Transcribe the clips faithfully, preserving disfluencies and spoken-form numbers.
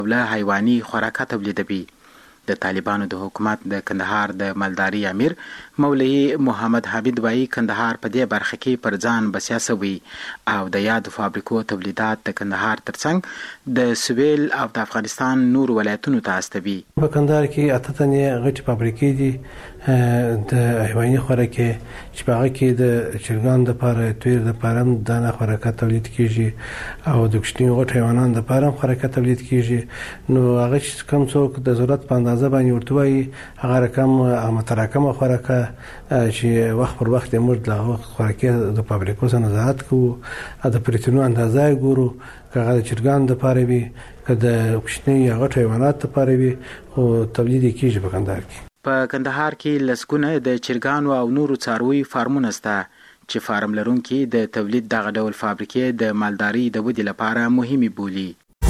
له حیواني خوراکه تولیدوي. د طالبانو د حکومت د کندهار د مالداري امیر مولوي محمد حمید وایي کندهار په دې برخه کې پر ځان بسیا شوی او د یاد فابریکو تولیدات د کندهار ترڅنګ د سویل او د افغانستان نور ولایتونو ته استوي. په کندهار کې اته تنې غټي فابریکې دي د حیواني خوراکي چې په هغه کې د چرګان د لپاره تویر د لپاره دانه خوراکه تولید کیږي او د کوچنیو غټ حیواناتو د لپاره خوراکه تولید کیږي. نو هغه چې کوم څوک د ضرورت په اندازه باندې ورته وایي هغه رقم متراکمه خوراکه چې وخت پر وخت موږ د خوراکي د فابریکو څخه نظارت کوو د پروتینو اندازه ګورو کله د چرګان د لپاره وي کله د کوچنی غټ حیوانات لپاره وي او تولید کیږي په کندهار کې. په کندهار کې لسګونه د چرګانو او نورو څارویو فارمونه شته چې فارم لرونکي د تولید دغه ډول فابریکې د مالداري د ودې لپاره مهمه بولي.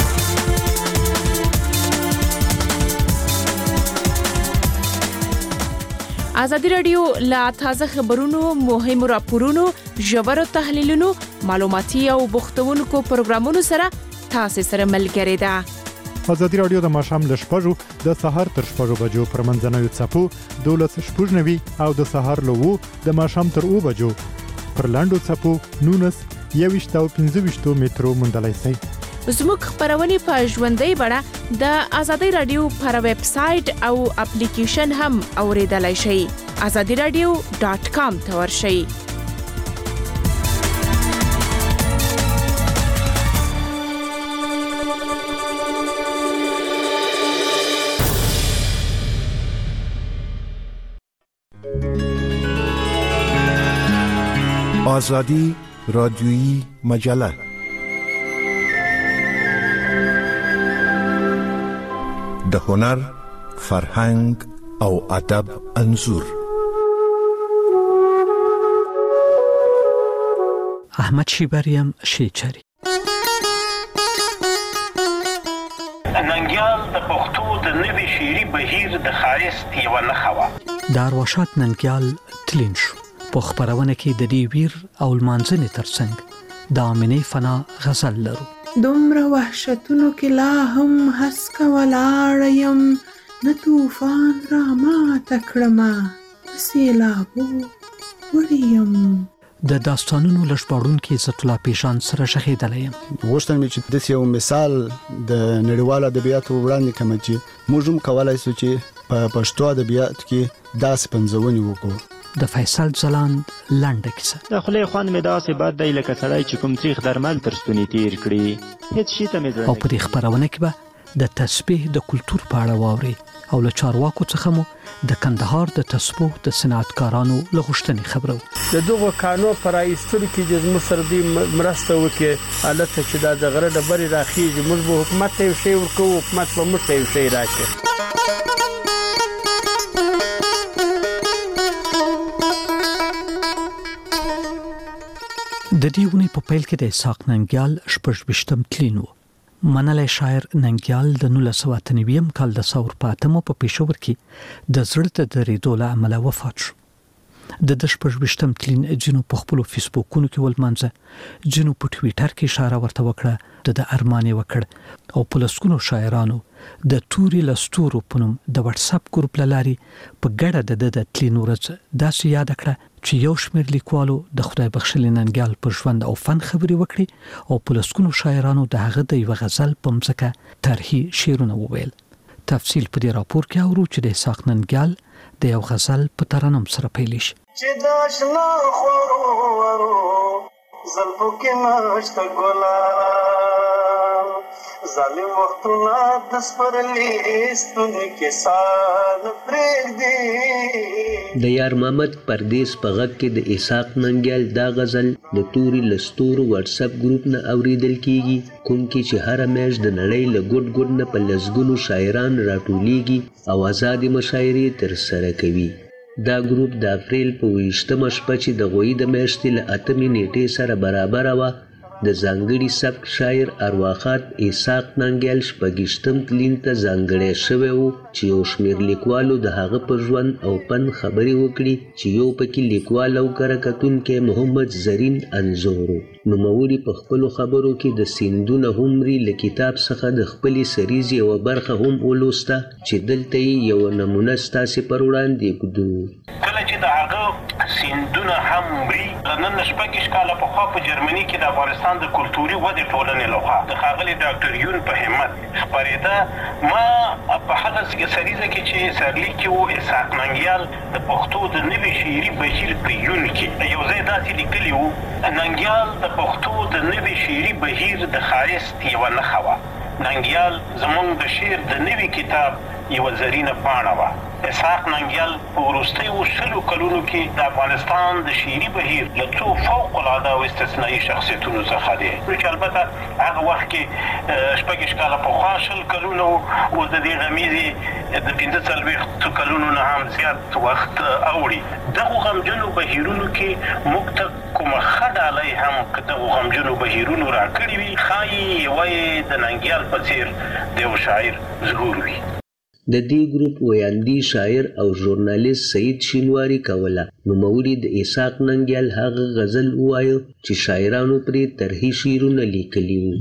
ازادي راډیو لا تازه خبرونو، مهمو راپورونو، ژورو تحلیلونو، معلوماتي او بوختونکو پروګرامونو سره تاسو سره ملګری ده. ازادي راډیو د ماښام له شپږو د سهار تر شپږو بجو پر منځنوي څپو دولس شپږ نوي او د سهار له وو د ماښام تر اوه بجو پر لاندو څپو نونس یويشت او پنځه ویشت مترو موندلای شئ. زموږ خبرونه په ژوندۍ بڼه د ازادي راډیو پر ویب سټ او اپلیکیشن هم اوریدلای شئ. ازادي راډیو ډاٹ کام ته ورشئ. آزادی رادیویی مجله د هنر، فرهنګ او ادب انځور. احمد شیبریم شیچری. ننګیال د پښتو د نوي شعري بهیر د ښایست یوه نښه وه. د ارواښاد ننګیال تلین شو. په خپرونه کې د دې ویر او لمانځنې ترڅنګ د امینې فنا غزل لرو. دومره وحشتونو کې لا هم هسکه ولاړه یم، نه طوفان را ماته کړمه، نه سیلابو وړې یم. د داستانونو له ژباړونکي عزت الله پیشان سره ښخېدلی یم. غوښتل مې چې داسې یو مثال د نړیوالو ادبیاتو وړاندې کړم چې موږ هم کولی شو چې په پښتو ادبیاتو کې داسې پنځونې وکړو. د فیصل ځلاند لنډه کیسه. د خولې خوند مې داسې بد دی لکه سړی چې کوم تریخ درمل تر ستوني تیر کړي، هیڅ شي ته مې زړه. او په دې خپرونه کې به د تسبیح د کلتور په اړه واوري او له چارواکو څخه مو د کندهار د تسبیح د صنعتکارانو له غوښتنې خبرو. د دغو کانو پر ایستلو کې چې زموږ سره دې مرسته وکړي، هلته چې دا د غره ډبرې راخیږي، موږ به حکومت ته یو شی ورکوو، حکومت به موږ ته یو شی راکړي. د دې ونې په پیل کې د اسحاق ننګیال شپږ ویشتم تلین و. منلی شاعر ننګیال د نولس سوه اته نوي کال د ثور په اتمه په پېښور کې د زړه د درېدو له امله وفات شو. د د شپږ ویشتم تلین ځینو په خپلو فیسبوکونو کې ولمانځه، ځینو په ټویټر کې اشاره ورته وکړه، د د ارمان یې وکړ او په لسګونو شاعرانو د توري له ستورو په نوم د واتساپ ګروپ له لارې په ګډه د د د تلین ورځ داسې یاد کړه چې یو شمېر لیکوالو د خدای بخښلي ننګیال پر ژوند او فن خبرې وکړي او په لسګونو شاعرانو د هغه د یوه غزل په مځکه طرحي شعرونه وویل. تفصیل په دې راپور کې اورو چې د اسحاق ننګیال د یو غزل په ترنم سره پیل شي. چې د اشنا خورو ورو زلفو کې نشته ګلان، ظالم وختونه د سپرلي ستوني کې سال پرېږدي. د یار محمد پردیس په غږ کې د اسحاق ننګیال دا غزل د توري له ستورو واتساپ ګروپ نه اوریدل کیږي، کوم کې چې هره میاشت د نړۍ له ګوټ ګوټ نه په لسګونو شاعران راټولیږي او ازادې مشاعرې ترسره کوي. دا ګروپ د اپریل په ویشتمه شپه چې د غویي د میاشتې له اتمې نیټې سره برابره وه د ځانګړي سبک شاعر ارواښاد اسحاق ننګیال شپږیشتم تلین ته ځانګړی شوی و چې یو شمېر لیکوالو د هغه په ژوند او فن خبرې وکړي چې یو پکې لیکوال او کره کتونکی محمد زرین انځور و. نوموړي په خپلو خبرو کې د سیندونه هومري له کتاب څخه د خپلې سریزې یوه برخه هم ولوسته چې دلته یې یوه نمونه ستاسې پر وړاندې ږدو. کله چې د هغه سیندونه هم مري نن شپږ کاله پخوا په جرمني کې د افغانستان د کلتوري ودې ټولنې لخوا د ښاغلي ډاکټر یون په همت خپرېده. ما په هغه سریزه کې چې سرلیک کې و اسحاق ننګیال د پښتو د نوي شعري بهیر په یون کې یو ځای داسې لیکلي و: ننګیال د پښتو د نوي شعري بهیر د ښایست یوه نښه وه. ننګیال زموږ د شعر د نوي کتاب یوه زرینه پاڼه وه. اسحاق ننګیال په وروستیو شلو کلونو کې د افغانستان د شعري بهیر له څو فوق العاده او استثنایي شخصیتونو څخه دی چې البته هغه وخت کې شپږ کاله پخوا شل کلونه و اوس د دې غمیزې د پنځه څلوېښتو کلونو نه هم زیات وخت اوړي. دغو غمجنو بهیرونو کې موږ ته کومه ښه ډالۍ هم که دغو غمجنو بهیرونو راکړي وي ښایي یوه یې د ننګیال په څېر د یو شاعر ظهور وي. د دې ګروپ ویاندی شاعر او ژورنالیست سعید شینواری کوله. نوموړي د اسحاق ننګیال هغه غزل ووایه چې شاعرانو پرې طرحي شعرونه لیکلي وو.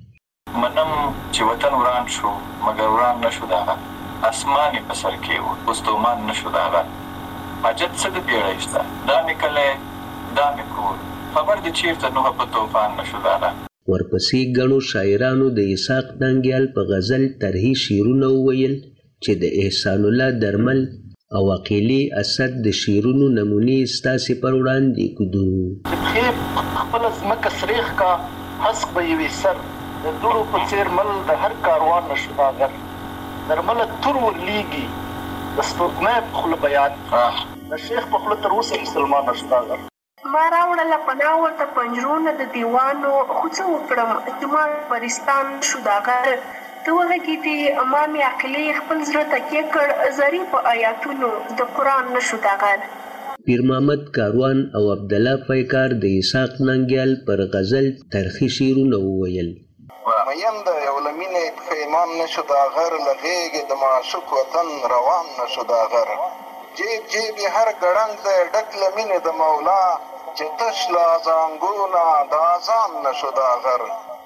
منم چې وطن وران شو مګر وران نشو داغه، اسمان یې په سر کې و استومان نشو داغه، حاجت څه د بیړۍ شته دا مې کلی دا مې کور، خبر د چیرته نوح په طوفان نشو داغه. ورپسې ګڼو شاعرانو د اسحاق ننګیال په غزل طرحي شعرونه وویل چې د احسان الله درمل او عقیلې اسد د شعرونو نمونې ستاسې پر وړاندې ږدو. پښې خپله ځمکه سریښ کا هسک به یې وي سر، د دوړو په څېر مل د هر کاروان نشو داغر، درمله تور ورلیږي د سپوږمۍ په خوله بیان، د شیخ په خوله تر اوسه مسلمان نشو داغر. ما راوړله پناه ورته پنجرونه د دیوانو، خو څه وکړم زما پرستان شو داغر. ته وغږېدې ما مې عقلې خپل زړه تکیه کړ، زري په آیاتونو د قرآن نشو داغر. پیر محمد کاروان او عبدالله پیکار د اسحاق ننګیال پر غزل طرحي شعرونه وویل. مین د یو له مینې پښیمان نشو داغر، له غېږې د معشوق وطن روان نشو داغر. جیب جیب یې هر ګړنګ دی ډک له مینې د مولا، چې تش له زانګونه د اذان نشو داغر.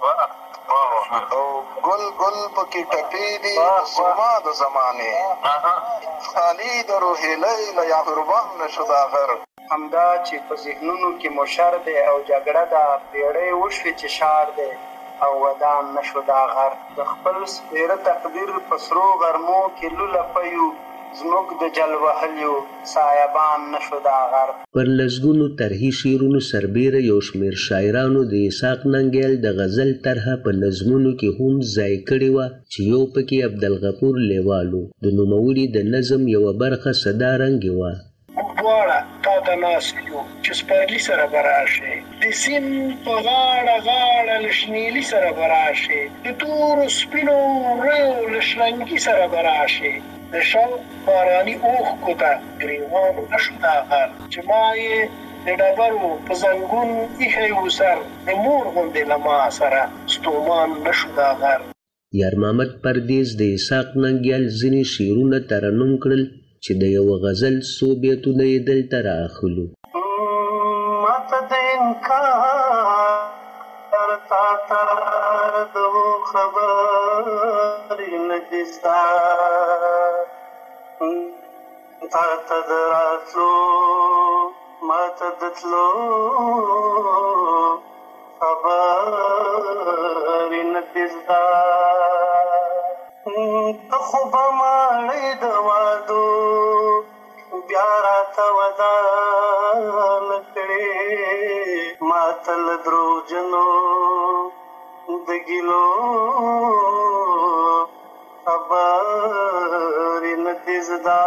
او ګل ګل پکې ټپې دي زما د زمانې، خالي د روحیلۍ له یا قربان نشو داغر. همدا چې په ذهنونو کې مو شر دی او جګړه ده، پیړۍ وشوې چې شار دی او ودان نشو داغر. د خپل سپېره تقدیر په سرو غرمو کې لوله پیو، زموږ د جل وهلیو سایبان نشو داغر. پر لسګونو طرحي شعرونو سربیره یو شمېر شاعرانو د اسحاق ننګیال د غزل طرحه په نظمونو کې هم ځای کړې وه چې یو پکې عبدالغفور لیوال و. د نوموړي د نظم یوه برخه صدا رنګې وه: موږ دواړه تا ته ناست یو چې سپرلي سره به راشې، د سیند په غاړه غاړه له شنیلي سره به راشې، د تورو سپینو وریو له شرنګي سره به راشې، د شوق باراني اوښکو ته ګریوان نشو داغر، چې ما یې د ډبرو په زنګون ایښی و سر، د مور غوندې له ما سره ستومان نشو داغر. یار محمد پردیس د اسحاق ننګیال ځینې شعرونه ترنم کړل چې د یوه غزل څو بیتونه یې دلته رااخلو. ماته د انکار تا ته د خبرې نه دي ستا، تا ته د راتلو ماته د تلو خبرې نه دي ستا. ته خو به ماړې د وادو بیا راته ودانه کړې، ما ته له دروغجنو د ګیلو خبرې نه دي زده.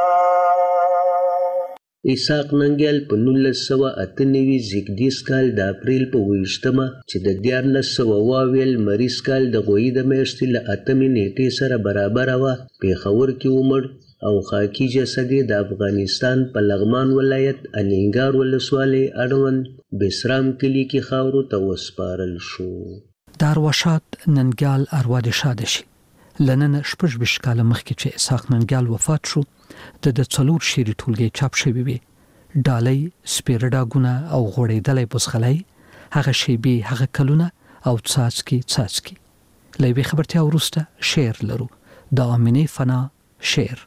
اسحاق ننګیال په نولس سوه اته نوي زیږدیز کال د اپریل په اوویشتمه چې د دیارلس سوه اوه اویا لمریز کال د غویي د میاشتې له اتمې نیټې سره برابره وه پېښور کې ومړ او خاکی جسدې د افغانستان په لغمان ولایت الینګار ولسوالۍ اړوند بسرام کلی کې خاورو ته وسپارل شو. د ارواښاد ننګیال اروا دې ښاده شي. له نن شپږ ویشت کاله مخکې چې اسحاق ننګیال وفات شو د د څلور شعري ټولګې چاپ شوي وي. ډالۍ، سپېره ډاګونه او غوړېدلی بزغلی، هغه شیبې، هغه کلونه او څاڅکي څاڅکي. له یوې خبرتیا وروسته شعر لرو، د آمینې فنا شعر.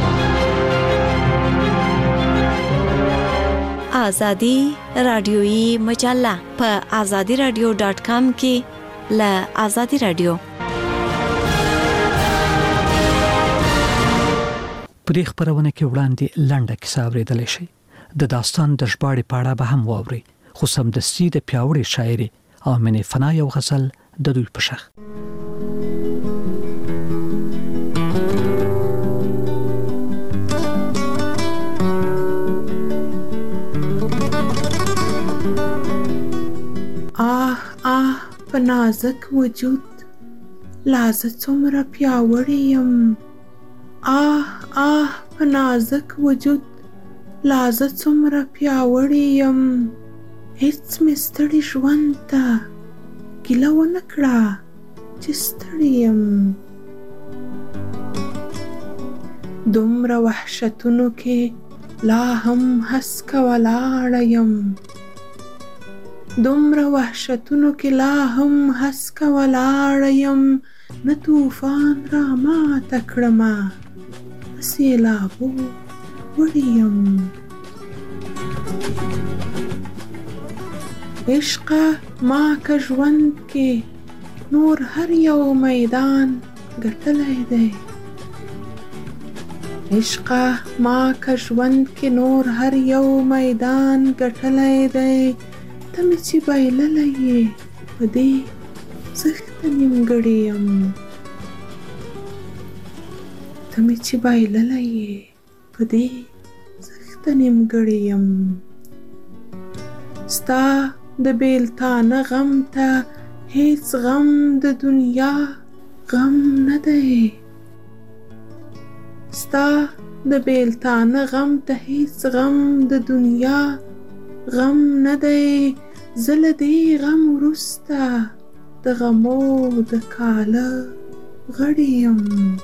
آزادی رادیویی مجله په آزادی رادیو ډاټ کام کې له آزادی رادیو. په دې خپرونه کې وړاندې لنډه کیسه اورېدلی شئ. د داستان د ژباړې په اړه به هم واورئ، خو سمدستي د پیاوړې شاعرې آمینې فنا یو غزل د دوی په شخ. آه آه په نازک وجود لازه څومره پیاوړې یم. آه آه په نازک وجود لازه څومره پیاوړې یم. هیڅ مې ستړي ژوند ته ګیله ونه کړه چې ستړي یم. دومره وحشتونو کې لا هم هسکه ولاړه یم. دومره وحشتونو کې لا هم هسکه ولاړه یم. نه طوفان را ماته کړمه نه سیلابو وړې یم. عشقه ما که ژوند کې نور هر یو میدان ګټلی دی. عشقه ما که ژوند کې نور هر یو میدان ګټلی دی. ته مې چې بایللی یې په دې زښته نیمګړې یم. ته مې چې بایللی یې په دې زښته نیمګړې یم. ستا د بیلتانه غم ته هیڅ غم د دنیا غم نه دی. ستا د بیلتانه غم ته هیڅ غم د دنیا غم نه دی. زه له دې غم وروسته د غمو د کاله غړې یم.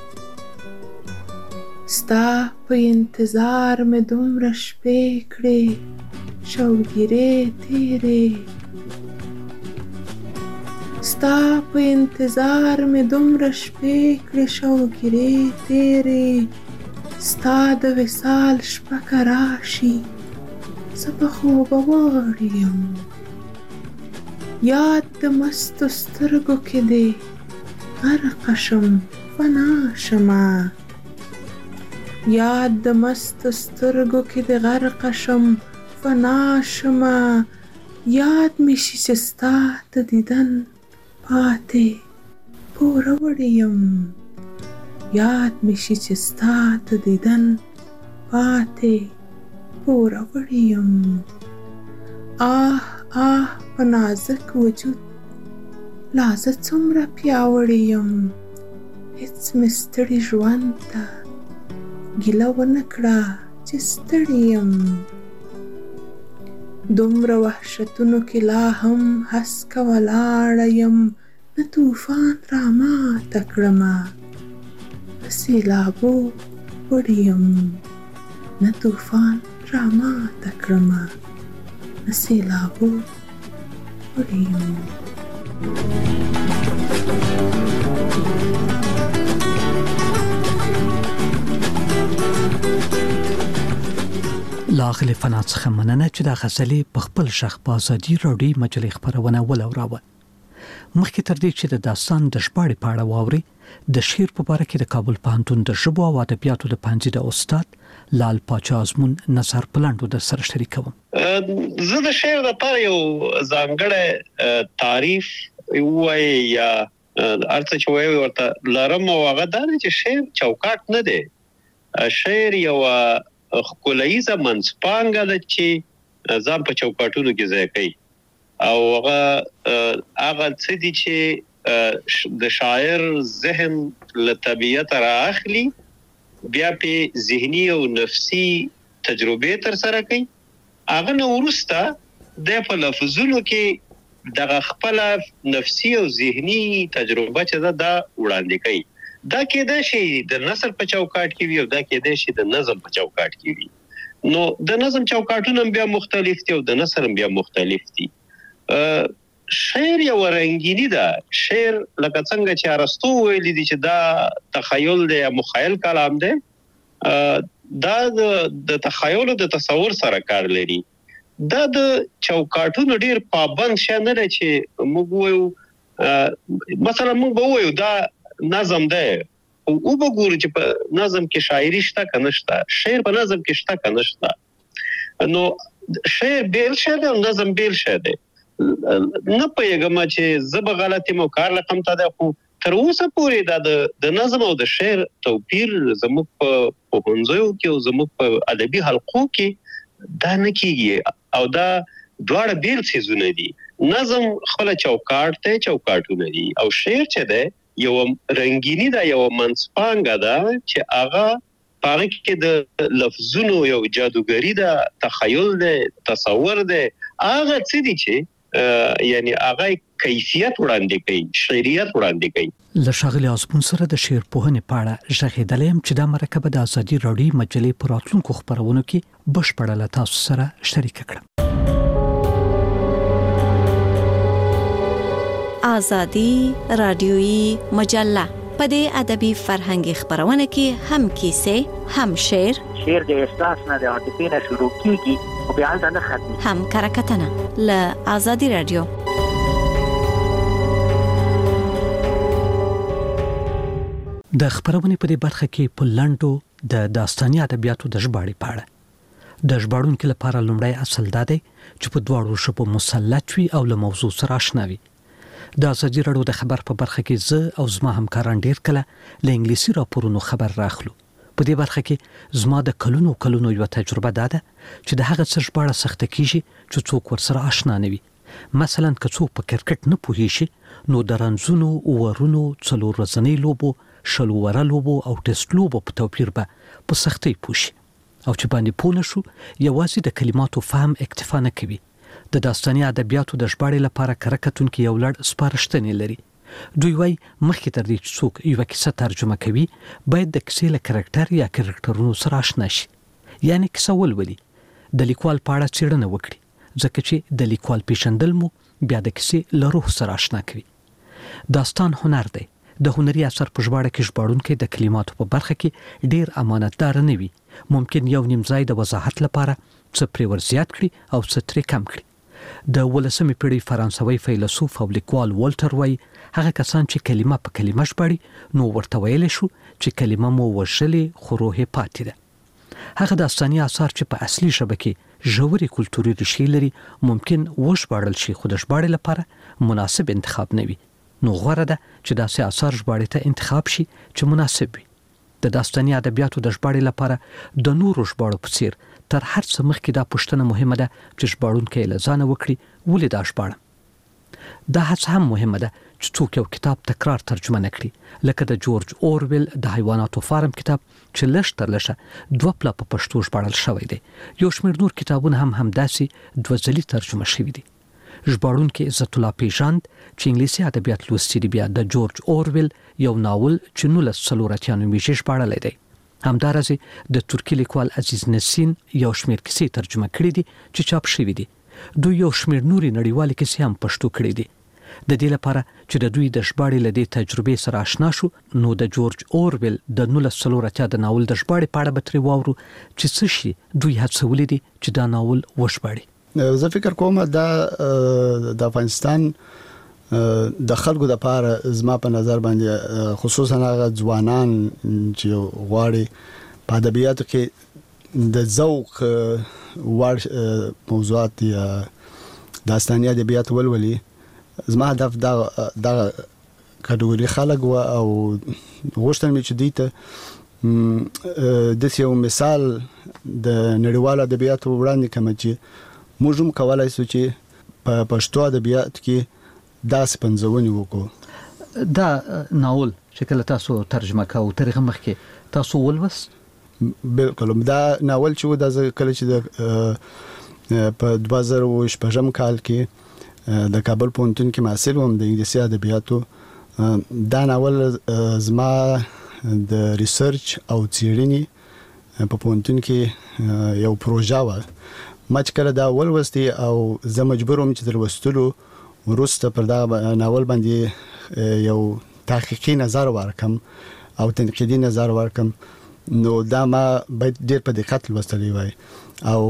ستا په انتظار مې دومره شپې کړې شوګیرې تیرې. ستا په انتظار مې دومره شپې کړې شوګیرې تیرې. ستا د وصال شپه که راشي زه به خوبه وړې یم. یاد د مستو سترګو کې دې غرقه شم فنا شمه. یاد د مستو سترګو کې دې غرقه شم فنا شمه. یاد مې شي چې ستا د دیدن پاتې پوره وړې یم. یاد مې شي چې ستا د دیدن پاتې پوره وړې یم. آه آه په نازک وجود لازه څومره پیاوړې یم. هیڅ مې ستړي ژوند ته ګیله ونه کړه چې ستړي یم. دومره وحشتونو کې لا هم هسکه ولاړه یم. نه طوفان را ماته کړمه نه سیلابو وړې یم. نه طوفان را ماته کړمه نه سیلابو وړې یم. لاغلی فنا څخه مننه چې دا غزلې په خپل شخ په ازادي راډیو مجلې خبرونه ولوراوه. مخکې تر دې چې د داستان د ژباړې په اړه واوري، د شعر په اړه کې د کابل پوهنتون د ژبو او ادبیاتو د پوهنځي د استاد لال پاچا ازمون نظر پلاندو د سره شریکوم. زه د شعر لپاره یو ځانګړی تعریف وای یا ارڅ چې وای ورته لرم او هغه دا چې شعر چوکاټ نه دی. شعر یو خلایزه منځپانګه ده چې ځان په چوکاټونو کې ځای کوي او هغه هغه څه دي چې د شاعر ذهن له طبیعت رااخلي بیا په ذهني او نفسي تجربه تر سره کوي. هغه نو ورسته د په لفظونو کې د خپل نفسي او ذهني تجربه چې دا وړاندې کوي. دا کېدای شي د نثر په چوکاټ کې وي او دا کېدای شي د نظم په چوکاټ کې وي. نو د نظم چوکاټونه بیا مختلف دي او د نثر بیا مختلف دي. شعر یو رنگینی ده. شعر لکه څنګه چې ارسطو ویلي دي چې دا تخیل دی یا مخیل کلام دی، دا د تخیل او د تصور سره کار لري. دا د چوکاټونو ډیر پابند شې نه دی چې موږ وایو مثلا موږ به وایو دا نظم دی او وګورو چې په نظم کې شاعري شته کنه شته، شعر په نظم کې شته کنه شته. نو شعر بیل شه دی او نظم بیل شه دی. نه پېګم چې زب غلطي مو کار لکم ته ده، خو تر اوسه پورې دا د نظم او د شعر توپیر زموږ په پوهنځیو کې او زموږ په ادبي حلقو کې دا نه کیږي او دا دواړه بیل څیزونه دي. نظم خپل چوکاټ ته چوکاټونه دي او شعر چې ده یو رنگینی ده، یو منځپانګه ده چې هغه پاره کې د لفظونو یو جادوګری ده، تخیل ده، تصور ده، هغه څه دي چې یعنی هغه کیفیت وړاندې کوي، شعریت وړاندې کوي. له ښاغلي ازمون سره د شعر پوهنې په اړه ږغېدلی یم چې دا مرکه د ازادي راډیو مجلې په راتلونکو خپرونو کې بشپړه له تاسو سره شریکه کړم. ازادي راډیويي مجله په دې ادبي فرهنګي خبرونه کې هم کیسې، هم شعر، شعر د احساس نه د عاطفې نه شروع کیږي او بیا ځان ختمي، هم کرکټنه له ازادي راډیو. د خبرونه په دې برخه کې په لندو د داستاني ادبیاتو د ژباړې په اړه د ژباړونکو لپاره لومړی اصل دا دی چې په دواړو ژبو مسلط وي او له موضوع سره آشنا وي. د ازادي راډیو د خبر په برخه کې زه او زما همکاران ډیر کله له انګلیسي راپورونو خبر راخلو. په دې برخه کې زما د کلونو کلونو یو تجربه ده چې د هغه څه ژباړه سخته کیږي چې څوک ورسره آشنا نه وي. مثلا که څوک په کرکټ نه پوهیږي نو د رنځونو، ورونو، څلور ورځنۍ لوبو، شلو وره لوبو او ټیسټ لوبو په توپیر به په سختۍ پوښي او چې باندې پوه نشو یوازې د کلماتو فهم اکتفا نه کوي. د داستاني ادبیاتو د ژباړې لپاره کرکټونکو یو لړ سپارښتنې لري. دوی وايي مخکې تر دې چې څوک یو کیسه ترجمه کوي باید د کیسې له کرکټر یا کرکټرونو سره آشنا شي، یعنی کیسه ولولي، د لیکوال په اړه څېړنه وکړي، ځکه چې د لیکوال پیژندل مو بیا د کیسې له روح سره آشنا کوي. داستان هنر دی. د هنري اثر په ژباړه کې ژباړونکی د کلماتو په برخه کې ډیر امانتدار نه وي. ممکن یو نیم ځای د وضاحت لپاره څه پرې ورزیات کړي او څه ترې کم کړي. د ولسمې پیړۍ فرانسوي فیلسوف او لیکوال والټر وای هغه کسان چې کلمه په کلمه ژباړي نو ورته ویل شو چې کلمه مو وژلې خو روح پاتې ده. هغه داستاني اثار چې په اصلي ژبه کې ژورې کلتوري ریښې لري ممکن وژباړل شي خو د ژباړې لپاره مناسب انتخاب نه وي. نو غوړه ده چې داسې اثار ژباړې ته انتخاب شي چې مناسب وي. د داستاني ادبیاتو د ژباړې لپاره د نورو ژباړو په څیر تر هر څه مخکې دا پوښتنه مهمه ده چې ژباړونکی له ځانه وکړي ولې دا ژباړم. دا هڅه هم مهمه ده چې څوک یو کتاب تکرار ترجمه نه کړي، لکه د جورج اورویل د حیواناتو فارم کتاب چې لږ تر لږه دوه پله په پښتو ژباړل شوی دی. یو شمېر نور کتابونه هم همداسې دوه ځلي ترجمه شوي دي. ژباړونکی عزت الله پیژاند چې انګلیسي ادبیات لوستي دي، بیا د جورج اورویل یو ناول چې نولس څلور اتیا نومیږي ژباړلی دی. همدارسې د ترکی لیکوال عزیز نسین یو شمېر کیسې ترجمه کړي دي چې چاپ شوي دي. دوی یو شمېر نورې نړیوالې کیسې هم پښتو کړي دي. د دې لپاره چې د دوی د ژباړې له دې تجربې سره آشنا شو نو د جورج اورویل د نولس څلور اتیا د ناول د ژباړې په اړه به ترې واورو چې څه شي دوی هڅولي دي چې دا ناول وژباړي. زه فکر کوم دا د افغانستان د خلکو د پاره زما په نظر باندې خصوصا هغه ځوانان چې غواړي په ادبیاتو کې د ذوق وړ موضوعات یا داستاني ادبیات ولولي، زما هدف دا دا کټګوري خلک و او غوښتل مې چې دوی ته د یو مثال د نړیوال ادبیاتو وړاندې کوم چې موږ هم کولای شو چې په پښتو ادبیات کې دا سپنځونی وکړو. دا ناول چې کله تاسو ترجمه کاوه تر هغه مخکې تاسو ولوست؟ بالکل دا ناول چې د کله چې د په دوه زره شپږم کال کې د کابل پوهنتون کې محصل وم د انګلیسي ادبیاتو. دا ناول زما د ریسرچ او څېړنې په پوهنتون کې یو پروژه و. ما چې کله دا ولوستي او زه مجبور وم چې تر لوستلو وروسته پر دا ناول باندې یو تحقیقي نظر ورکم او تنقیدي نظر ورکم، نو دا ما باید ډېر په دقت لوستلی وای. او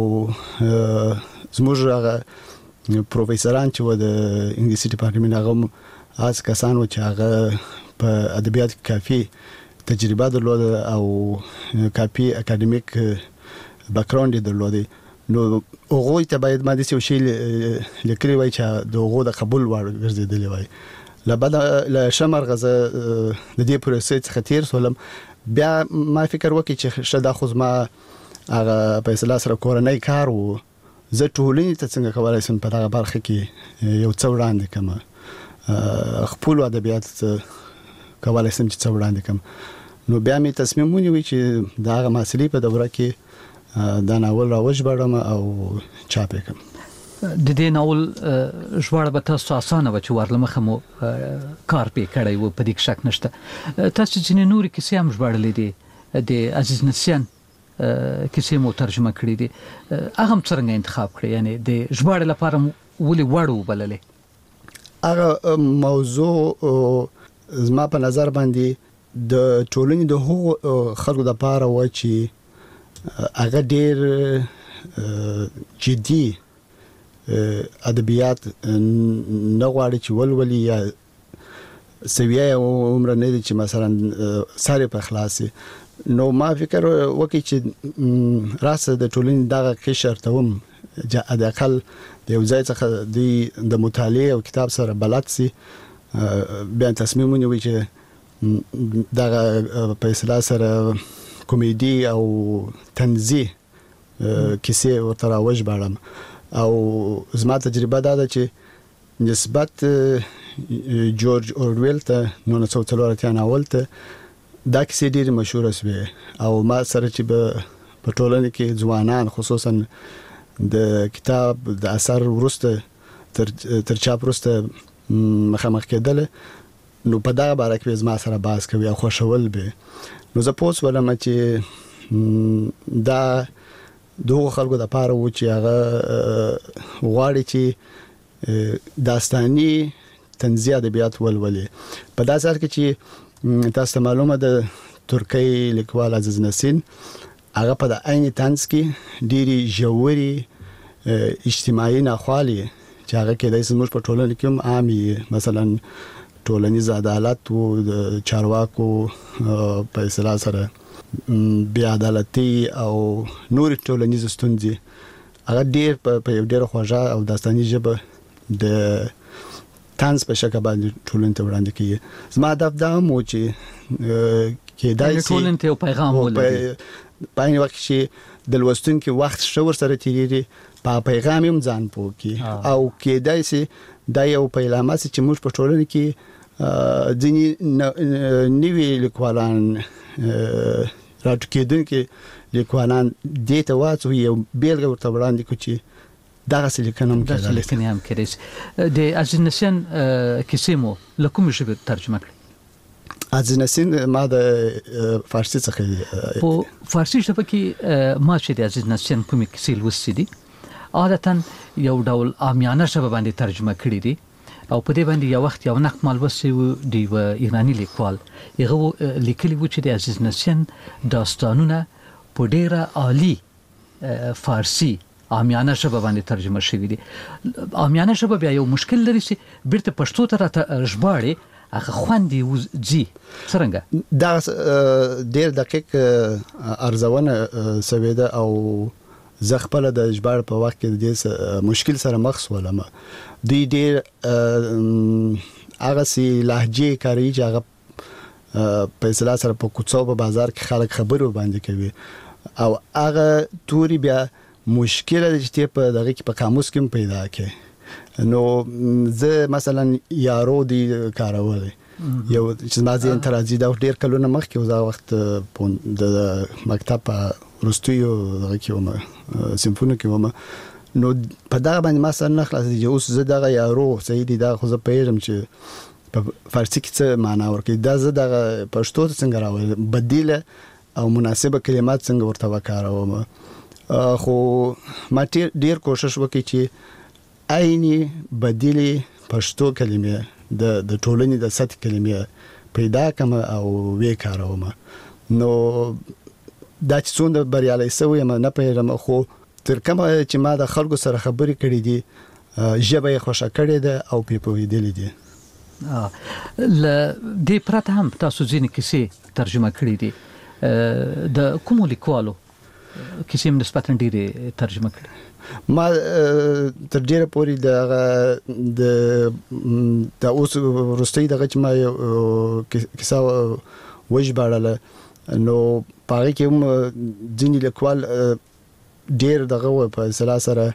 زموږ هغه پروفیسوران چې و د انګلیسي ډپارټمنټ هغه از کسان و چې هغه په ادبیات کې کافي تجربه درلوده او کافي اکاډمیک بیکګراوند یې درلوده، نو هغوی ته باید ما داسې یو شی لیکلی وای چې د هغو د قبول وړ ګرځېدلی وای. له بعده له ښه مرغه زه د دې پروسې څخه تېر شولم. بیا ما فکر وکړ چې ښه دا خو زما هغه فیصله سره کورنی کار و، زه ټولنې ته څنګه کولی شم په دغه برخه کې یو څه وړاندې کړم، خپلو ادبیات کولی شم چې څه وړاندې کړم. نو بیا مې تصمیم ونیوی چې د هغه محصلې په دوره کې دا ناول راوژباړم او چاپ یې کړم. د دې ناول ژباړه به تاسو اسانه وه چې ورلمخه مو کار پې کړی و، په دې کې شک نشته. تاسو ځینې نورې کیسې هم ژباړلې دي، د عزیز نسیان کیسې مو ترجمه کړې دي، هغه هم څرنګه انتخاب کړې؟ یعنی د ژباړې لپاره ولې وړ وبللې؟ هغه موضوع زما په نظر باندې د ټولنې د هغو خلکو دپاره وه چې هغه ډېر جدي ادبیات نه غواړي چې ولولي، یا سویه یې عمره نه دی چې مثلا سر یې په خلاص. نو ما فکر وکړ چې راسه د ټولنې دغه قشر ته هم حداقل د یو ځای څخه دوی د مطالعې او کتاب سره بلد سي. بیا تصمیم ونیوی چې دغه په اصطلاح سره کمیډي او طنزي کیسې ورته راوژباړم. او زما تجربه دا ده چې نسبت جورج اورویل ته نولس سوه څلور اتیا ناول ته دا کیسې ډېرې مشهوره شوې، او ما سره چې په ټولنه کې ځوانان خصوصا د کتاب د اثر وروسته تر چاپ وروسته مخامخ کېدل، نو په دغه باره کې زما سره بحث کوي او خوښول به. نو زه پوه شولم چې دا دغه خلکو د پاره و چې هغه غواړي چې داستاني طنزي ادبیات ولولي. په داسې حال کې چې تاسو ته معلومه ده ترکی لیکوال عزیز نسین هغه په د عین طنز کې ډېرې ژورې اجتماعي ناخوالې چې هغه کېدای شي زموږ په ټولنه کې هم عامې، مثلا ټولنیز عدالت و د چارواکو په اصطلاح سره بې عدالتي او نور ټولنیز ستونزې، هغه ډېر په یو ډېر خوږه او داستاني ژبه د طنز په شکل باندې ټولنې ته وړاندې کوي. زما هدف دا هم و چې کېدای شي ټولنې ته یو پیغام ولري، په عین وخت چې د لوستونکي وخت ښه ورسره تېرېږي، په پیغام هم ځان پوه کړي، او کېدای شي دا یو پیلامه شي چې موږ په ټولنه کې ځینې نوي لیکوالان راټوکېدونکي لیکوالان دې ته واچوي، یو بیلګه ورته وړاندې کړو چې دغسې لیکنه هم کېدای شي. لیکنې هم کېدای شي. د عزیز نسیان کیسې مو له کومې ژبې ترجمه کړې؟ عزیز نسین ما د فارسي څخه. په فارسي ژبه کې ما چې د عزیز نسیان کومې کیسې لوستې دي عادتا یو ډول عامیانه ژبه باندې ترجمه کړې دي، او په دې باندې یو وخت یو نقد مالوسي و دی و ایرانی لیکوال هغه لیکلی و چې د عزیز نسیان داستانونه په ډیره عالی فارسی عامیانه ژبه باندې ترجمه شوی دي. عامیانه ژبه بیا یو مشکل لري چې بیرته پښتو ته راته ژباړي هغه خوندې وځي. څرنګه دا ډیر دقیق ارزونه سوي ده، او زه خپل د ژباړ په وخت کې د مشکل سره مخ شولم. دوی ډیر هغه سي لهجه کاروي چې هغه په اصطلاح سره په کوڅو په بازار کې خلک خبرو باندې کوي، او هغه توري بیا مشکل دی چې په دغه کې په قاموس کې پیدا کړي. نو زه مثلا یارو دی کارول یو چې ما ځین تر ازي دا ډیر کلونه مخکې وزا وخت د مکتب په رستیو دغه کې ومه سیمفوني کې ومه نو په دا باندې ما سره نه خلاص دي اوس زه دغه یارو سیدی دا خو زه پیژم چې په فارسی کې څه معنا ورکړي دا زه دغه پښتو څنګه راوړم بدیله او مناسبه کلمات څنګه ورته وکاروم خو ما ډیر کوشش وکړ چې عیني بدیله پښتو کلمې د د ټولنې د سطح کلمې پیدا کم او وې کاروم نو دا چې څومره بریالي سوی یم نه پیژم خو تر کومه چې ما د خلکو سره خبرې کړې دي ژبه یې خوښه کړې ده او په پوهېدلې دي ل دې پرته هم تاسو ځینې کیسې ترجمه کړې دي د کومو لیکوالو کیسې هم نسبتاً ډېرې ترجمه کړې ما تر ډیره پورې د د د اوس وروستۍ دغه چې ما کیسه وژباړله نو پاره کې هم ځینې لیکوال ډیر دغه په اصطلاح سره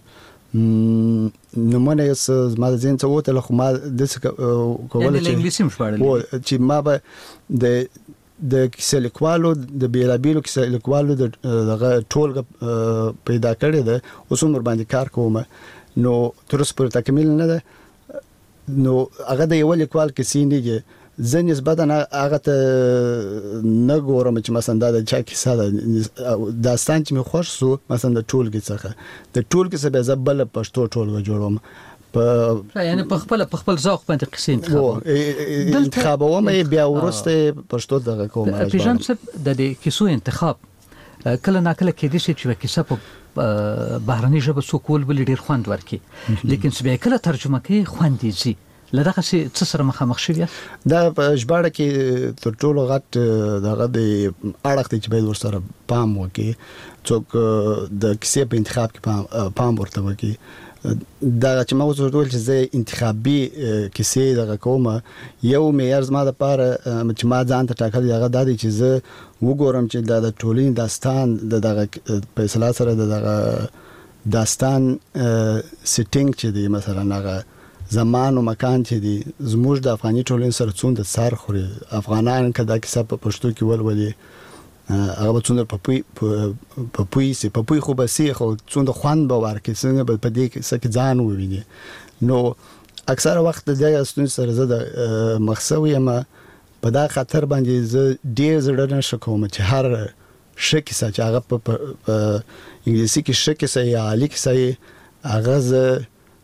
نمونه یې زما د ځین څه وته خو ما د څه کول چې انګلیسي مشوړل چې ما به د د کیسه لیکوالو د بیلابیلو کیسه لیکوالو دغه ټولګه پیدا کړی ده اوس هم باندې کار کوم نو تر اوسه پر تکمیل نه ده نو هغه د یو لیکوال کیسې نه دي زه نسبتا هغه ته نه ګورم چې مثلا دا د چا کیسه ده داستان چې مې خوښ سو مثلا د ټولګي څخه د ټولګي څخه به زه بل پښتو ټولګه جوړوم په یعنی په خپل په خپل ذوق باندې قصې انتخاب انتخابوم بیا ورسته پښتو دغه کوم پیژن څه د دې کیسو انتخاب کله ناکله کې دي چې کیسه په بهرني ژبه څوکول بل ډیر خوند ورکي لیکن چې کله ترجمه کوي خوند دي لدغه څه سره مخامخ شوی دا په ژباړه کې تر ټولو غټ دغه د اړخ چې باید ورسره پام وکړي څوک د کیسې په انتخاب کې پام ورته وکړي دا چې ما وځو ډول چې زه انتخابي کیسې دغه کومه یو معیار زما د پاره چې ما ځان ته ټاکل هغه د دې چې زه وګورم چې د ټولنې داستان د دغه په اصطلاح سره دغه داستان سیټینګ چې دی مثلا هغه زمان او مکان چې دی زموږ د افغاني ټولنې سره څومره سر خوري افغانان کدا کیسه په پښتو کې ولولي هغه څومره په په پوي په پوي خو به سي خو څومره خوان به ورکړي څنګه به په دې کې څه ځان وویني نو اکثره وخت د استون سره زه د مخسوي ما په دا خاطر باندې زه ډیر زړه نه شکوم چې هر شکی چې هغه په انګلیسي کې شکی سي یا علي کې سي هغه زه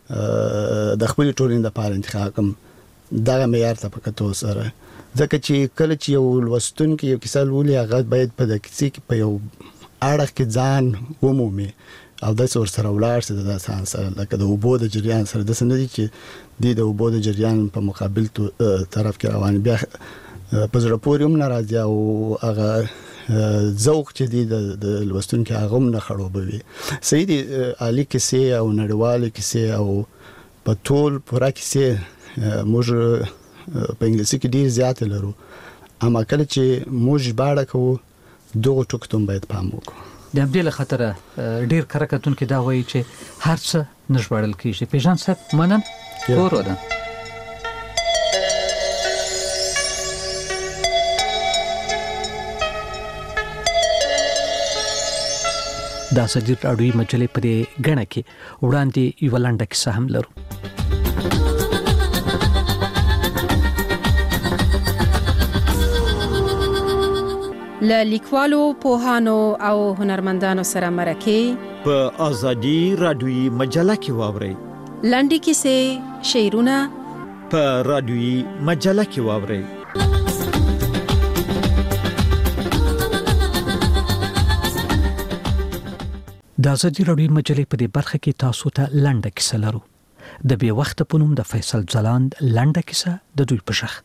د خپل ټولنې د پاره انتخاب کوم دا معیار ته پکته سره ځکه چې کله چې یو لوستون کې یو کیسه لولي هغه باید په د کیسې کې په یو اړه کې ځان ومومي او د څور سره ولاړ سي د انسان سره لکه د وبو د جریان سره د سندې چې د وبو د جریان په مقابل طرف کې روان بیا په زړه پورې هم ناراضي او هغه ذوق چې دی د لوستون کې هغه هم نه خړوبوي سیدی علي کیسې او نړیوال کیسې او په ټول پورا کیسې موږ په انګلیسي کې ډیر زیات لرو اما کله چې موږ باړه کوو دغه ټکتون باید پام وکړو د دې له خطر ډیر کرکټون کې دا وایي چې هر څه نشوړل کیږي پیژن څه منن ورو ده دا سجیر اړوي مجلې پرې غنه کې وړاندې یو لنډه کیسه هم لرو ل لیکوالو پوهانو او هنرمندانو سره مرکه په ازادي رادیوي مجله کې واوري لنډي کیسې شعرونه په رادیوي مجله کې واوري د ازادي رادیوي مجلې په دې برخه کې تاسو ته لنډه کیسه لرو د بې وخت په نوم د فیصل ځلاند لنډه کیسه د دوی په شخ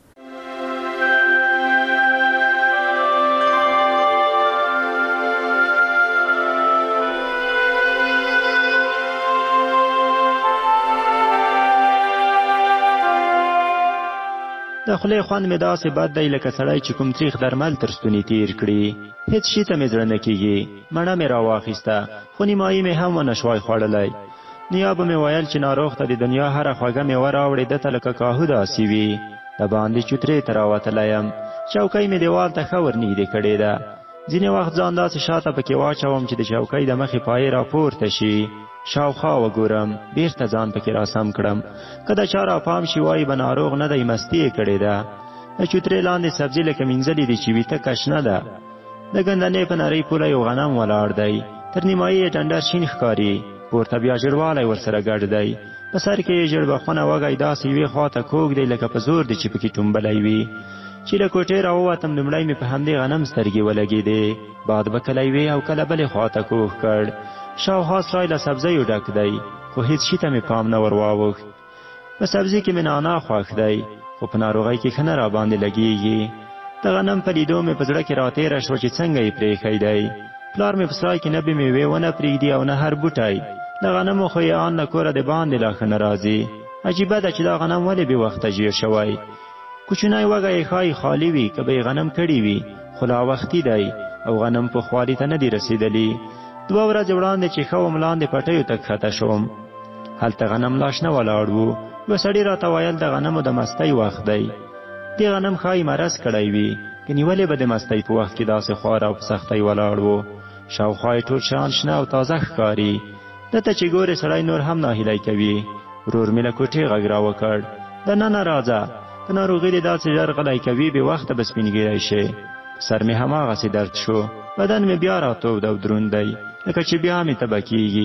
د خولې خوند مې داسې بد دی لکه سړی چې کوم تریخ درمل تر ستوني تیر کړي هیڅ شي ته مې زړه نه کېږي مڼه مې راواخیسته خو نیمایي مې هم ونه شوای خوړلی نیا به مې ویل چې ناروغ ته د دنیا هره خوږه میوه راوړې ده ته لکه کاهو داسې وي د باندې چوترې ته راوتلی یم. چوکۍ مې دیوال ته ښه ورنږدې کړې ده. ځینې وخت ځان داسې شاته پکې واچوم چې د چوکۍ د مخې پایې راپورته شي. شاوخوا وګورم، بیرته ځان پکې راسم کړم. که د چا راپام شي وایي به ناروغ نه دی، مستي یې کړې ده. د چوترې لاندې سبزي لکه مینځلې دي چې ویته کشنه ده. د ګندنې په نرۍ پوله یو غنم ولاړ دی. تر نیمایي یې ډنډر شین ښکاري، پورته بیا ژړوالی ورسره ګډ دی. په سر کې یې ژړبخونه وږی داسې یوې خوا ته کوږ دی لکه په زور دی چې پکې ټومبلی وي. چې له کوټې راووتم لومړی مې په همدې غنم سترګې ولګېدې. باد به کله یوې او کله بلې خوا ته کوږ کړ. شاوخوا سرای له سبزیو ډک دی، خو هېڅ شي ته مې پام نه ور واوښت. په سبزي کې مې نعنا خوښ دی، خو په ناروغۍ کې ښه نه راباندې لګېږي. د غنم په لیدو مې په زړه کې راتېره شوه چې څنګه یې پرېښی دی. پلار مې په سرای کې نه بې مېوې ونه پرېږدي او نه هر بوټی. د غنمو خو یې آن له کوره د باندې لا ښه نه راځي. عجیبه ده چې دا غنم ولې بې وخته ژیر شوی. کوچنی وږی یې ښایي خالي وي، که به یې غنم کړي وي، خو لا وختي دی او غنم په خوالي ته نه دي رسېدلي. دوه ورځې وړاندې چې ښه وم لاندې پټیو ته کښته شوم. هلته غنم لا شنه ولاړ وو. یوه سړي راته ویل د غنمو د مستۍ وخت دی. دې غنم ښایي مرض کړی وي، ګنې ولې به د مستۍ په وخت کې داسې خوار او په سختۍ ولاړ وو. شاوخوا یې ټول شیان شنه او تازه ښکاري. دته چې ګورې سړی نور هم ناهیلی کوي. ورور مې له کوټې غږ راوکړ، دننه راځه، که ناروغي دې داسې ژر غلی کوي بې وخته به سپینګیری شي. سر مې هماغسې درد شو، بدن مې بیا راتود او دروند دی، لکه چې بیا مې تبه کېږي.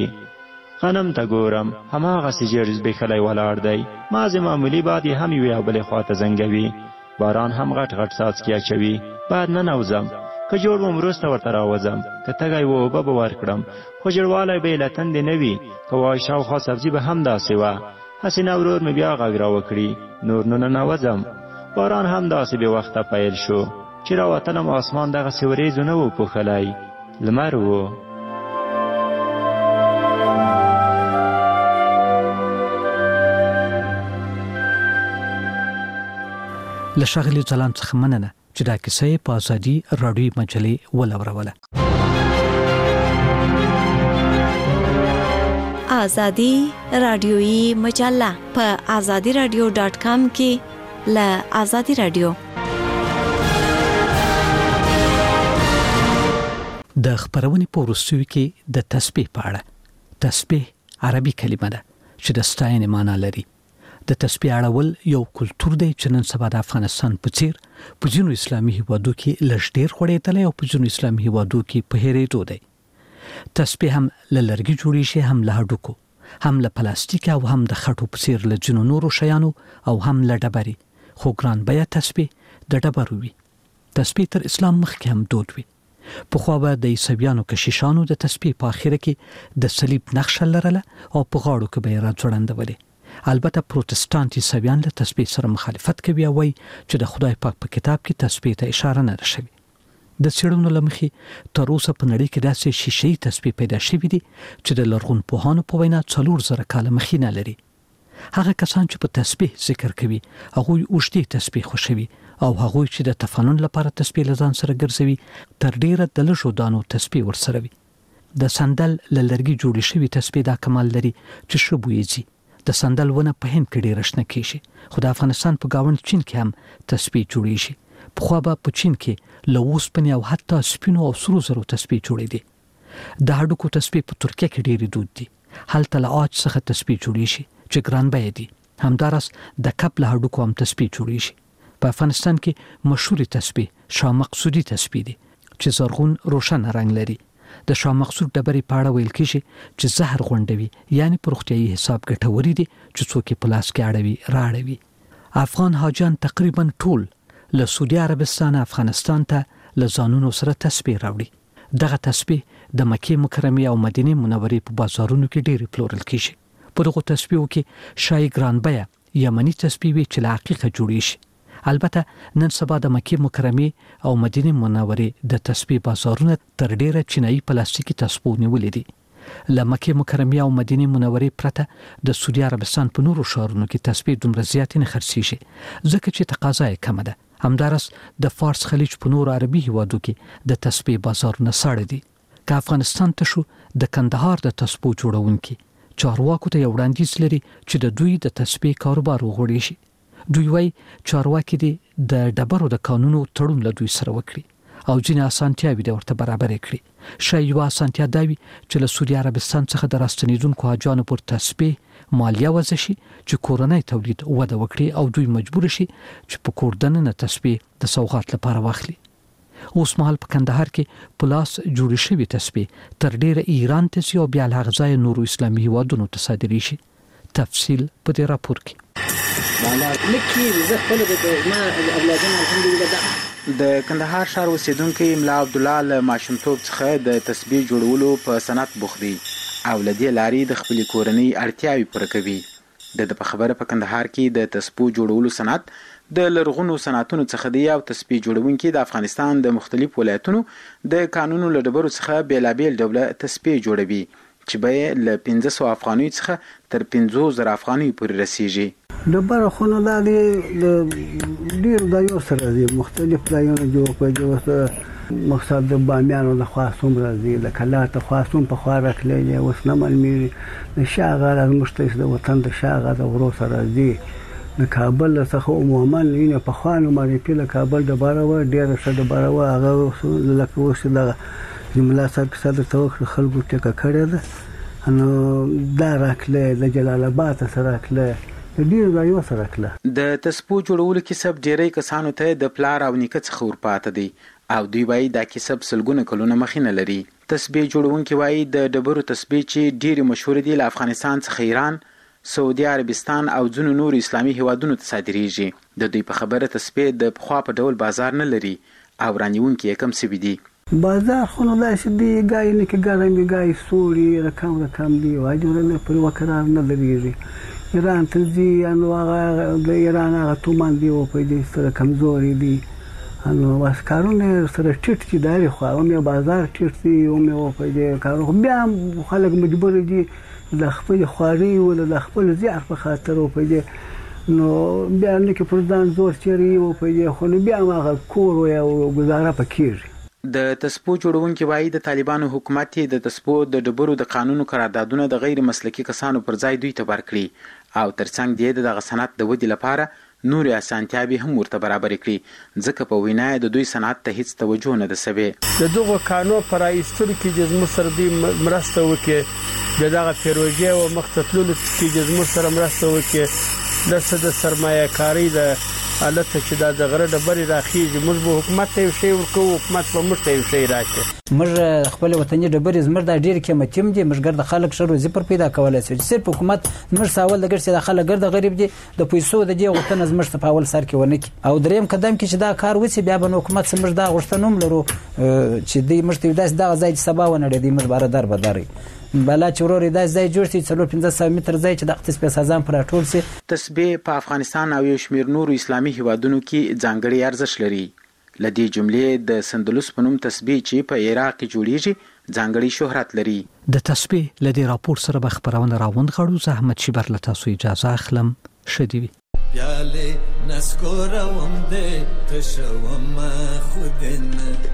غنم ته ګورم، هماغسې ژر زبېښلی ولاړ دی. مازې معمولي باد یې هم یوې او بلې خوا ته زنګوي. باران هم غټ غټ څاڅکي اچوي. باید ننوځم، که جوړ وم وروسته ورته راوځم، که تږی و اوبه به ورکړم، خو ژړوالی به یې له تندې نه وي. که وایي شاوخوا سبزي به هم داسې وه. هسې نه ورور مې بیا غږ راوکړي، نور نو ننوځم. باران هم داسې بې وخته پیل شو چې راوتلم. آسمان دغسې وریځو نه و پوښلی، لمر و. له ښاغلي ځلاند څخه مننه چې دا کیسه یې په ازادي راډیوي مجلې ولوروله. ازادي راډیوي مجله په ازادي راډیو ډاټ کام کې له ازادي راډیو د خبرونې په وروستیو کې د تسبیح په اړه. تسبیح عربي کلمه ده چې د ستاینې معنی لري. د تسبیح اړول یو کلتور دی چې نن سبا د افغانستان په څیر په ځینو اسلامي هیوادو کې لږ ډیر خوړېدلی او په ځینو اسلامي هیوادو کې په هېرېدو دی. تسبیح هم له لرګي جوړېږي، هم له هډوکو، هم له پلاستیک او هم د خټو په څیر له ځینو نورو شیانو او هم له ډبرې. خو ګران بیه تسبیح د ډبرو وي. تسبیح تر اسلام مخکې هم دود وي. پخوا به د عیسویانو کشیشانو د تسبیح په اخره کې د صلیب نقشه لرله او په غاړو کې به یې راځوړندولې. البته پروتستانت عیسویان له تسبیح سره مخالفت کوي او وایي چې د خدای پاک په کتاب کې تسبیح ته اشاره نه ده شوې. د څېړنو له مخې تر اوسه په نړۍ کې داسې شیشه‌یي تسبیح پیدا شوي دي چې د لرغونپوهانو په وینا څلور زره کاله مخینه لري. هغه کسان چې په تسبیح ذکر کوي هغوی اوږدې تسبیح خوښوي او هغوی چې د تفنن لپاره تسبیح له ځان سره ګرځوي تر ډیره د لږو دانو تسبیح ورسره وي. د سندل له لرګي جوړې شوي تسبیح دا کمال لري چې ښه بوی ځي. د سندل ونه په هند کې ډېره شنه کېږي، خو د افغانستان په ګاونډ چین کې هم تسبیح جوړېږي. پخوا به په چین کې له اوسپنې او حتی سپینو او سرو زرو تسبیح جوړېدې. د هډوکو تسبیح په ترکیه کې ډېرې دود دي. هلته له عاج څخه تسبیح جوړېږي چې ګران بیه دي. همداراز د کب له هډوکو هم تسبیح جوړېږي. په افغانستان کې مشهورې تسبیح شاه مقصودي تسبیح دي چې زرغون روښانه رنګ لري. د شاه مقصود ډبرې په اړه ویل کېږي چې زهر غونډوي، یعنی په روغتیایي حساب ګټورې دي چې څوک یې په لاس کې اړوي راړوي. افغان حاجیان تقریبا ټول له سعودي عربستان افغانستان ته له ځانونو سره تسبیح راوړي. دغه تسبیح د مکې مکرمې او مدینې منورې په بازارونو کې ډېرې پلورل کېږي. په دغو تسبیحو کې شای ګران بیه یمني تسبیح وي چې له عقیقه جوړې شي. البته نن سبا د مکې مکرمې او مدینې منورې د تسبیح بازارونه تر ډیره چینایي پلاستیکي تسبیح نیولې دي. له مکې مکرمې او مدینې منورې پرته د سعودي عربستان په نورو ښارونو کې تسبیح دومره زیاتې نه خرڅېږي ځکه چې تقاضا یې کمه ده. همداراز د فارس خلیج په نورو عربي هیوادو کې د تسبیح بازارونه ساړه دي. که افغانستان ته شو، د کندهار د تسبیح جوړونکي چارواکو ته یو وړاندیز لري چې د دوی د تسبیح کاروبار وغوړېږي. دوی وايي چارواکي دي د ډبرو د قانونو تړون له دوی سره وکړي او ځینې اسانتیاوې د ورته برابر کړي. شاید یو اسانتیا دا وي چې له سعودي عربستان څخه د راستنیدونکو حاجیانو پر تسبیح مالیه وضع شي چې کورنۍ تولید وده وکړي او دوی مجبور شي چې په کور دننه تسبیح د سوغات لپاره واخلي. اوس مهال په کندهار کې پلاس جوړ شوی تسبیح تر ډیره ایران ته سي او بیا له غځای نورو اسلامي هیوادونو ته صادري شي. تفصیل په دې راپور کې. بالا لکه زه خپل د ما اولادونو الحمدلله د کندهار ښار اوسیدونکو ملا عبد الله له ماشومتوب څخه د تسبیح جوړولو په صنعت بوخت دی او لدې لاري د خپل کورنۍ اړتیاوي پوره کوي. د په خبره په کندهار کې د تسبیح جوړولو صنعت د لرغونو صنعتونو څخه دی او تسبیح جوړونکي د افغانستان د مختلف ولایتونو د قانونو له ډبرو څخه بیلابیل ډوله تسبیح جوړوي چې به له پنځه سوه افغانیو څخه تر پنځوس زره افغانیو پورې رسیږي. ډبره خونه دا دی د ډېرو ځایونو سره دي، مختلف ځایونه جوړ کړي. اوس مقصد د بامیانو د خوا څومره ځي، د کلات د خوا څوم په خوا راکلی دی، اوس نه معلومېږي. د شاغر زموږ ته د وطن د شاغر د غرو سره ځي. د کابل څخه عموما وینه په خوا نو معرفي له کابل ډبره وه، ډېره ښه ډبره وه. هغه لکه اوس دغه ملا صاحب کیسه درته وکړه، خلکو ټیکه کړې ده. نو دا راکلی د جلال آباد څخه راکلی ډیر ځایو سره کله. د تسبیح جوړولو کسب ډیری کسانو ته د پلار او نیکه څخه ورپاته دی او دوی وايي دا کسب سلګونه کلونه مخینه لري. تسبیح جوړونکي وايي د ډبرو تسبیح چې ډیره مشهور دي له افغانستان څخه ایران، سعودي عربستان او ځینو نور اسلامي هیوادونو ته صادریږي. د دوی په خبره تسبیح د پخوا په ډول بازار نه لري او رانیونکي یې کم سوي دي. بازار خو نو داسې دی، ګای نه کې ګرم وي، ګای سوړ رقم رقم دی، واجبونه پر وقرار نه لريږي. ایران ته ځي نو هغه د ایران هغه تومان دی او په دې سره کمزوري دي. نو واسکارونه سره ټیټ چې داري خو هم یو بازار ټیټ دی او مې په دې کارو بیا خلک مجبور دي د خپل خواري او د خپل زیار په خاطر او په دې نو بیا نه کې پر ځان زور چیري او په دې خو بیا هغه کور او گزاره پکېږي. د تسبیح جوړونکي وايي د طالبانو حکومت د تسبیح د ډبرو د قانونو قراردادونه د غیر مسلکي کسانو پر ځای دوی ته ورکړي او ترڅنګ دی د صنعت د ودې لپاره نور اسانتیاوي هم ورته برابر کړي، ځکه په وینا د دوی صنعت ته هیڅ توجه نه ده سوي. د دغه قانون پر ایستلو کې د زموږ سره د مرسته وکړي، دغه پروژې او مختصلو کې د زموږ سره مرسته وکړي. د څه د سرمایه کاری د حالت چې دا د غره ډبرې راخیږي، موږ به حکومت ته یو شی ورکوو، حکومت به موږ ته یو شی راکړي. موږ خپل وطني ډبرې زموږ دا ډېر قیمتي دي، موږ ګرد خلک ښه روزي پر پیدا کولی شي. صرف حکومت موږ ساول د ګرد چې د خلک ګرد غریب دي د پیسو د دې غوښتنه زموږ ته په اول سر کې ونه کړي. او دریم قدم کې چې دا کار وشي بیا به حکومت زموږ دا غوښتنه هم لرو چې دوی موږ ته داسې دغه ځای چې سبا ونړېدي موږ باره در به درئ بلا چې ورور داسې ځای جوړ شي څلور پنځه سوه متر ځای چې د تسبیح سازان پر راټول شي. تسبیح په افغانستان او یو شمېر نورو اسلامي هیوادونو کې ځانګړی ارزښت لري. له دې جملې د سندلوس په نوم تسبیح چې په عراق کې جوړیږي ځانګړی شهرت لري. د تسبیح له دې راپور سره به خبرونه راوند غړو. زه احمد شیبر له تاسو اجازه اخلم. ښه دې وي. پیاله نسکوروم دې تشوم خودنه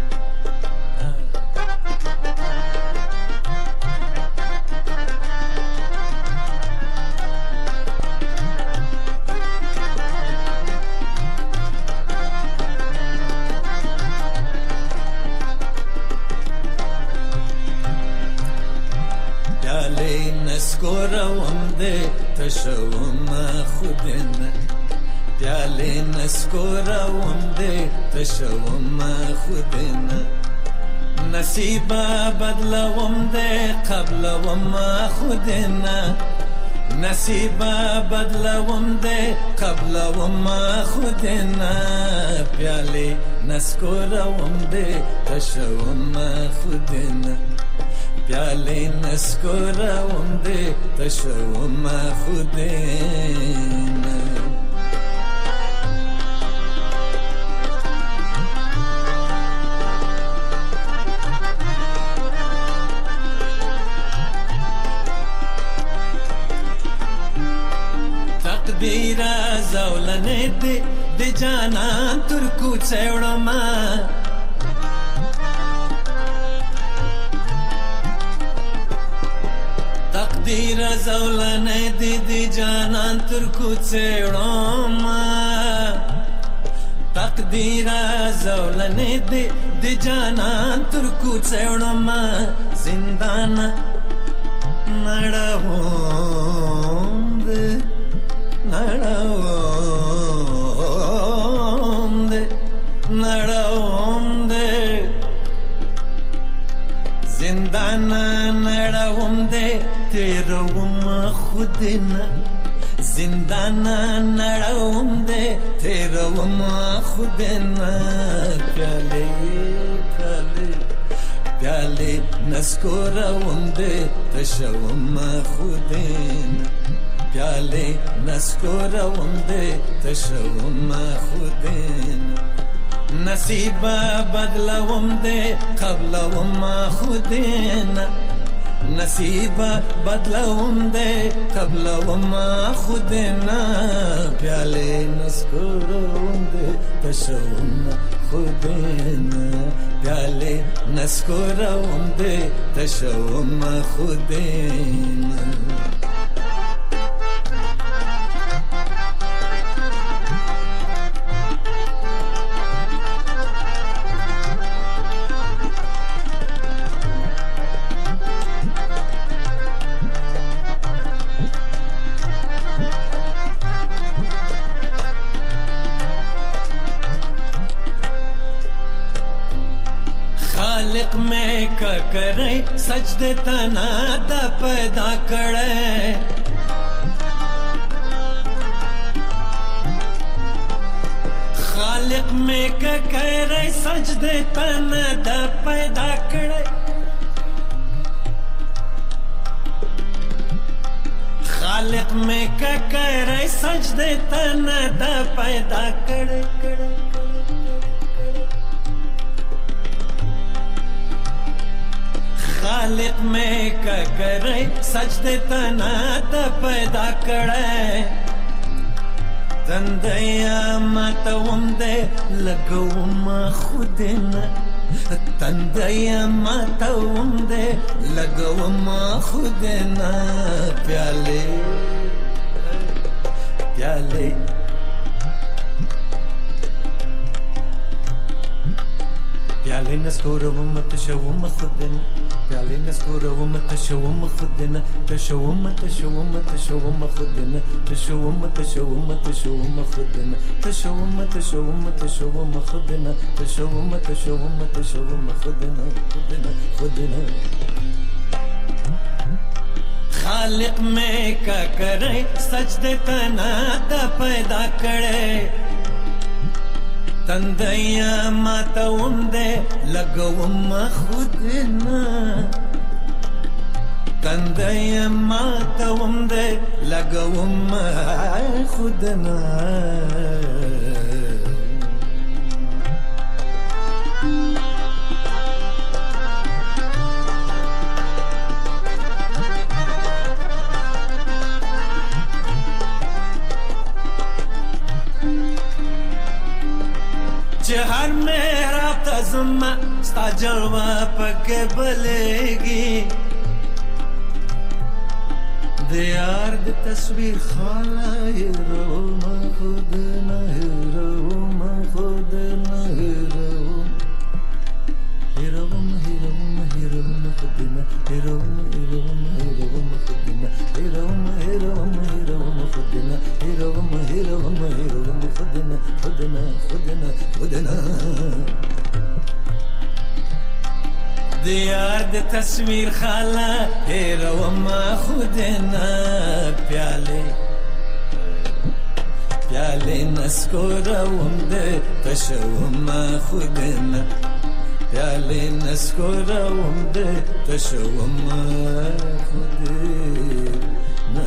نسکوروم دې تشوم خودنه پیاله نسکوروم دې تشوم خودنه نصیب بدلوم دې قبلوم خودنه نصیب بدلوم دې قبلوم خودنه پیاله نسکوروم دې تشوم خودنه پیاله نسکوروم دې تشوم خودنه. تقدیر زولنه دې د جانان تر کوڅه وړم تقدیر زولنه دی دی جانان تر کوڅه وړم بیرا زولنې دې د جانان تر کوڅه وړمه زندان نړوم دې نړوم دې نړوم دې زندان نړوم دې تیروم خودنا زندان نړوم دې تیروم خودنا پیالې پیالې پیالې نسکوروم دې تشوم خودنا پیالې نسکوروم دې تشوم خودنا نصیب بدلوم دې قبلوم خودنا نصیب بدلوم دے قبلوم خودنا پیالے نسکوروم دے تشوم خودنا پیالے نسکوروم دے تشوم خودنا خالق میں کا کرے سجدے تنا دا پیدا کرے خالق میں کا کرے سجدے تنا دا پیدا کرے خالق میں کا کرے سجدے تنا دا پیدا کرے کرے خالق میں کا کرے سجدے تنا دا پیدا کرے تندیا ماتوم دے لگوم خودنا تندیا ماتوم دے لگوم خودنا پیالے پیالے پیالے نسکوروم تشوم خودنا پیالے نسکوروم تشوم خودنا تشوم تشوم تشوم خودنا تشوم تشوم تشوم خودنا تشوم تشوم تشوم خودنا تشوم تشوم تشوم خودنا خودنا خودنا خالق میں کا کرے سجدے تنا دا پیدا کرے تندیا ماتوم دے لگوم خودنا تندیا ماتوم دے لگوم خودنا हर मेरा तज़मा स्ता जलवा पके बलेगी दियार दी तस्वीर खाला हीरो मा खुद ना हीरो मा खुद ना हीरो हीरो मा हीरो मा हीरो मा खुद ना हीरो मा हीरो मा हीरो मा खुद ना हीरो मा हीरो मा हीरो मा खुद ना हीरो मा हीरो मा हीरो मा खुद ना खुद ना खुद ना खुद ना दियार दे तस्वीर खाला हीरो मा खुद ना प्याले प्याले नस्कोरोम दे तशोम खुद ना प्याले नस्कोरोम दे तशोम खुद ना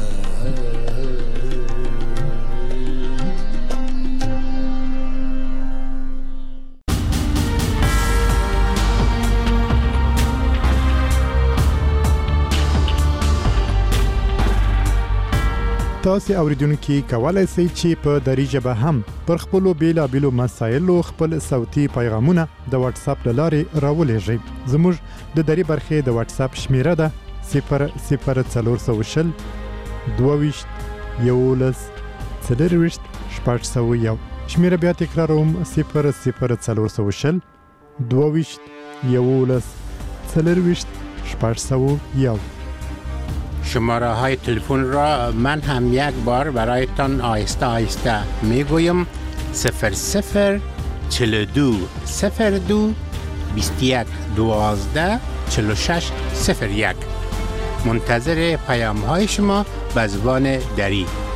تاسو اوریدونکو کولای شئ چې په دری ژبه هم پر خپل بیلابېلو مسایلو خپل صوتي پیغامونه د واتس اپ لارې راولېږئ. زموږ د دری برخې د واتس اپ شمیره ده صفر صفر څلور سوه شل دوه ویشت یولس څلور ویشت شپږ سوه یو. شمیره بیا تکراروم صفر صفر چلور سو شل دوویشت یولس چلرویشت شپږ سوه یو. شماره های تلفن را من هم یک بار برایتان آهسته آهسته می گویم: صفر صفر چل دو صفر دو بیست یک دوازده چل و شش صفر یک. منتظر پیام های شما به زبان دری.